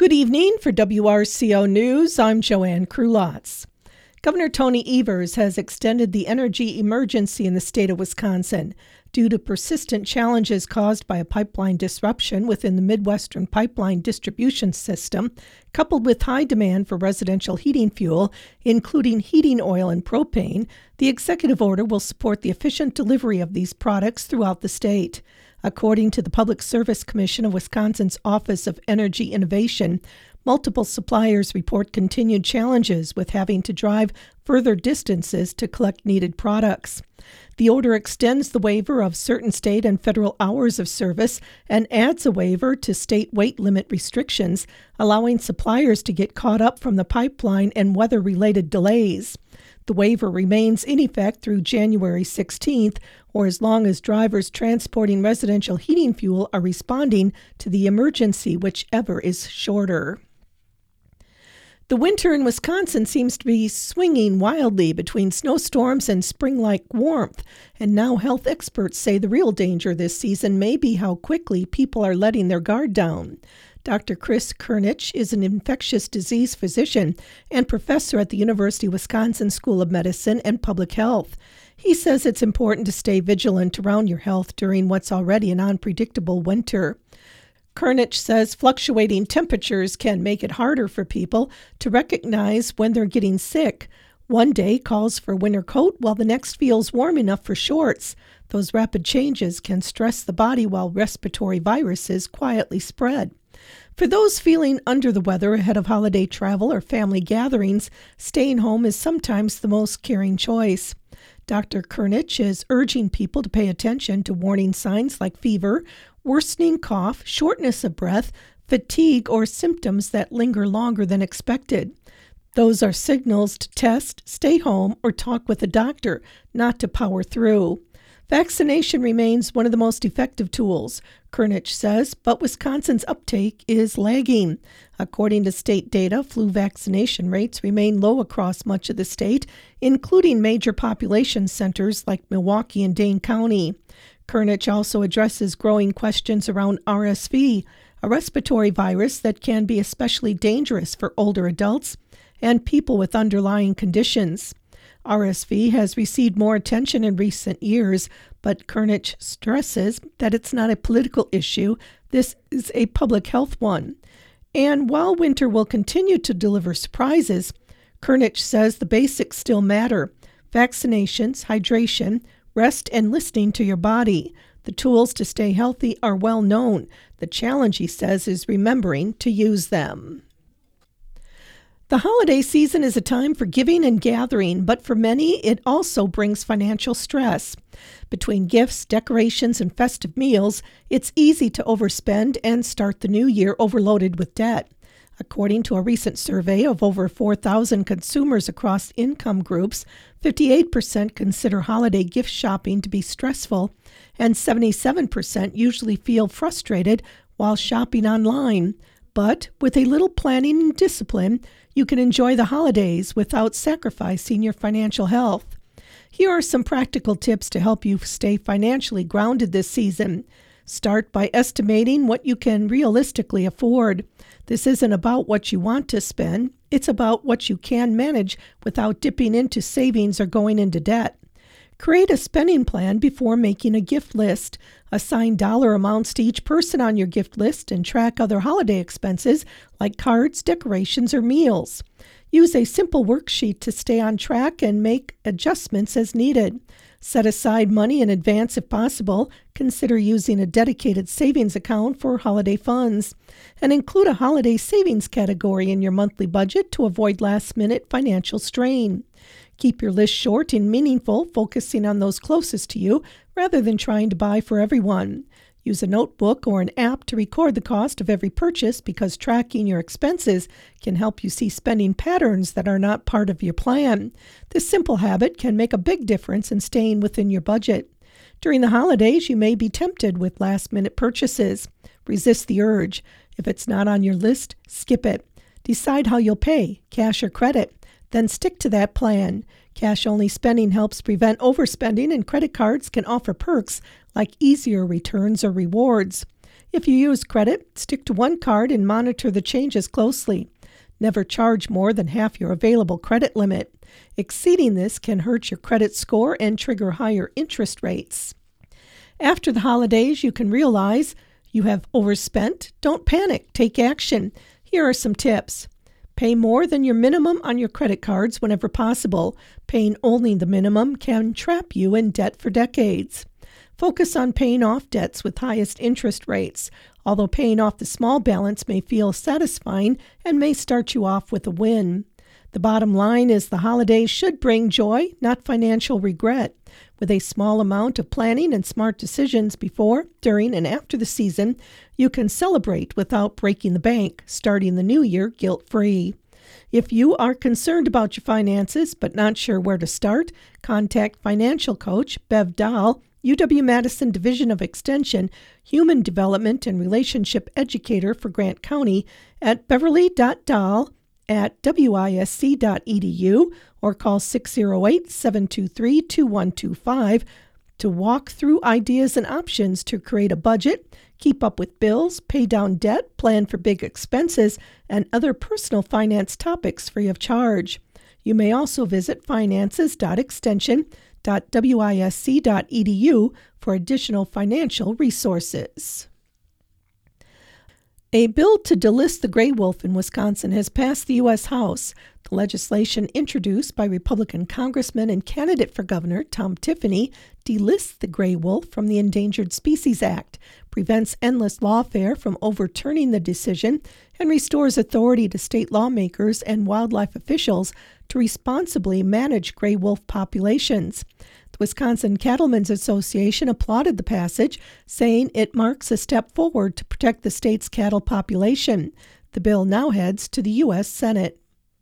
Good evening. For WRCO News, I'm Joanne Krulotz. Governor Tony Evers has extended the energy emergency in the state of Wisconsin due to persistent challenges caused by a pipeline disruption within the Midwestern pipeline distribution system, coupled with high demand for residential heating fuel, including heating oil and propane. The executive order will support the efficient delivery of these products throughout the state. According to the Public Service Commission of Wisconsin's Office of Energy Innovation, multiple suppliers report continued challenges with having to drive further distances to collect needed products. The order extends the waiver of certain state and federal hours of service and adds a waiver to state weight limit restrictions, allowing suppliers to get caught up from the pipeline and weather-related delays. The waiver remains in effect through January 16th, or as long as drivers transporting residential heating fuel are responding to the emergency, whichever is shorter. The winter in Wisconsin seems to be swinging wildly between snowstorms and spring-like warmth, and now health experts say the real danger this season may be how quickly people are letting their guard down. Dr. Chris Kernich is an infectious disease physician and professor at the University of Wisconsin School of Medicine and Public Health. He says it's important to stay vigilant around your health during what's already an unpredictable winter. Kernich says fluctuating temperatures can make it harder for people to recognize when they're getting sick. One day calls for a winter coat while the next feels warm enough for shorts. Those rapid changes can stress the body while respiratory viruses quietly spread. For those feeling under the weather ahead of holiday travel or family gatherings, staying home is sometimes the most caring choice. Dr. Kernich is urging people to pay attention to warning signs like fever, worsening cough, shortness of breath, fatigue, or symptoms that linger longer than expected. Those are signals to test, stay home, or talk with a doctor, not to power through. Vaccination remains one of the most effective tools, Kernich says, but Wisconsin's uptake is lagging. According to state data, flu vaccination rates remain low across much of the state, including major population centers like Milwaukee and Dane County. Kernich also addresses growing questions around RSV, a respiratory virus that can be especially dangerous for older adults and people with underlying conditions. RSV has received more attention in recent years, but Kernich stresses that it's not a political issue. This is a public health one. And while winter will continue to deliver surprises, Kernich says the basics still matter: vaccinations, hydration, rest, and listening to your body. The tools to stay healthy are well known. The challenge, he says, is remembering to use them. The holiday season is a time for giving and gathering, but for many, it also brings financial stress. Between gifts, decorations, and festive meals, it's easy to overspend and start the new year overloaded with debt. According to a recent survey of over 4,000 consumers across income groups, 58% consider holiday gift shopping to be stressful, and 77% usually feel frustrated while shopping online. But with a little planning and discipline, you can enjoy the holidays without sacrificing your financial health. Here are some practical tips to help you stay financially grounded this season. Start by estimating what you can realistically afford. This isn't about what you want to spend. It's about what you can manage without dipping into savings or going into debt. Create a spending plan before making a gift list. Assign dollar amounts to each person on your gift list and track other holiday expenses like cards, decorations, or meals. Use a simple worksheet to stay on track and make adjustments as needed. Set aside money in advance if possible. Consider using a dedicated savings account for holiday funds. And include a holiday savings category in your monthly budget to avoid last-minute financial strain. Keep your list short and meaningful, focusing on those closest to you rather than trying to buy for everyone. Use a notebook or an app to record the cost of every purchase, because tracking your expenses can help you see spending patterns that are not part of your plan. This simple habit can make a big difference in staying within your budget. During the holidays, you may be tempted with last-minute purchases. Resist the urge. If it's not on your list, skip it. Decide how you'll pay, cash or credit. Then stick to that plan. Cash-only spending helps prevent overspending, and credit cards can offer perks like easier returns or rewards. If you use credit, stick to one card and monitor the changes closely. Never charge more than half your available credit limit. Exceeding this can hurt your credit score and trigger higher interest rates. After the holidays, you can realize you have overspent. Don't panic. Take action. Here are some tips. Pay more than your minimum on your credit cards whenever possible. Paying only the minimum can trap you in debt for decades. Focus on paying off debts with highest interest rates. Although paying off the small balance may feel satisfying and may start you off with a win. The bottom line is the holidays should bring joy, not financial regret. With a small amount of planning and smart decisions before, during, and after the season, you can celebrate without breaking the bank, starting the new year guilt-free. If you are concerned about your finances but not sure where to start, contact financial coach Bev Dahl, UW-Madison Division of Extension, Human Development and Relationship Educator for Grant County at beverly.dahl@wisc.edu or call 608-723-2125 to walk through ideas and options to create a budget, keep up with bills, pay down debt, plan for big expenses, and other personal finance topics free of charge. You may also visit finances.extension.wisc.edu for additional financial resources. A bill to delist the gray wolf in Wisconsin has passed the U.S. House. The legislation introduced by Republican Congressman and candidate for governor Tom Tiffany delists the gray wolf from the Endangered Species Act, prevents endless lawfare from overturning the decision, and restores authority to state lawmakers and wildlife officials to responsibly manage gray wolf populations. The Wisconsin Cattlemen's Association applauded the passage, saying it marks a step forward to protect the state's cattle population. The bill now heads to the U.S. Senate.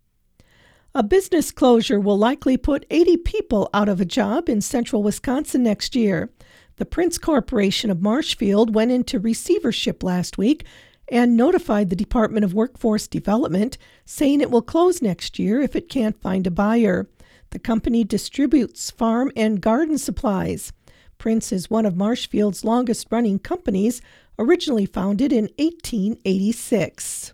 A business closure will likely put 80 people out of a job in central Wisconsin next year. The Prince Corporation of Marshfield went into receivership last week and notified the Department of Workforce Development, saying it will close next year if it can't find a buyer. The company distributes farm and garden supplies. Prince is one of Marshfield's longest-running companies, originally founded in 1886.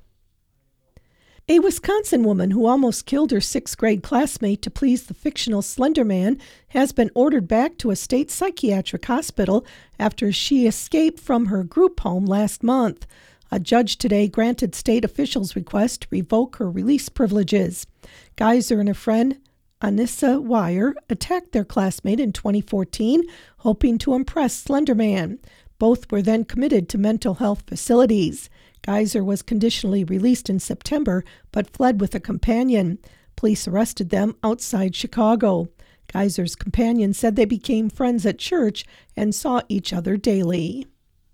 A Wisconsin woman who almost killed her sixth-grade classmate to please the fictional Slender Man has been ordered back to a state psychiatric hospital after she escaped from her group home last month. A judge today granted state officials' request to revoke her release privileges. Geyser and a friend, Anissa Wire, attacked their classmate in 2014, hoping to impress Slender Man. Both were then committed to mental health facilities. Geyser was conditionally released in September, but fled with a companion. Police arrested them outside Chicago. Geyser's companion said they became friends at church and saw each other daily.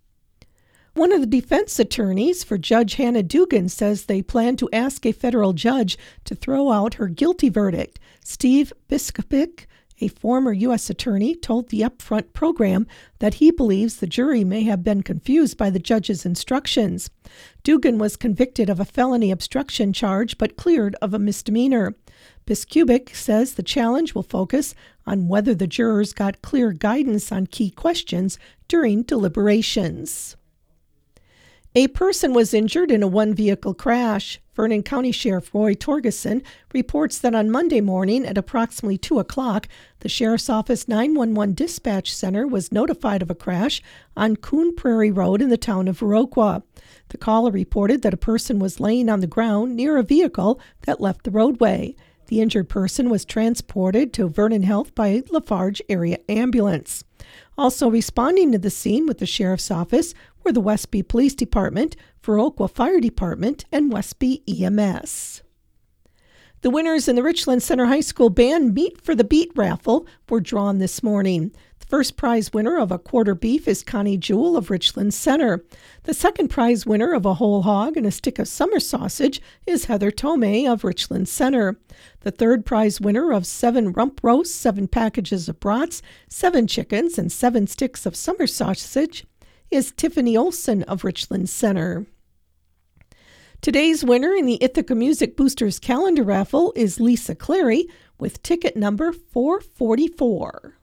One of the defense attorneys for Judge Hannah Dugan says they plan to ask a federal judge to throw out her guilty verdict. Steve Biskupic, a former U.S. attorney, told the Upfront program that he believes the jury may have been confused by the judge's instructions. Dugan was convicted of a felony obstruction charge but cleared of a misdemeanor. Biskupic says the challenge will focus on whether the jurors got clear guidance on key questions during deliberations. A person was injured in a one-vehicle crash. Vernon County Sheriff Roy Torgeson reports that on Monday morning at approximately 2 o'clock, the Sheriff's Office 911 Dispatch Center was notified of a crash on Coon Prairie Road in the town of Viroqua. The caller reported that a person was laying on the ground near a vehicle that left the roadway. The injured person was transported to Vernon Health by Lafarge Area Ambulance. Also responding to the scene with the Sheriff's Office were the Westby Police Department, Viroqua Fire Department, and Westby EMS. The winners in the Richland Center High School Band Meet for the Beat raffle were drawn this morning. The first prize winner of a quarter beef is Connie Jewell of Richland Center. The second prize winner of a whole hog and a stick of summer sausage is Heather Tomei of Richland Center. The third prize winner of 7 rump roasts, 7 packages of brats, 7 chickens, and 7 sticks of summer sausage is Tiffany Olson of Richland Center. Today's winner in the Ithaca Music Boosters calendar raffle is Lisa Clary with ticket number 444.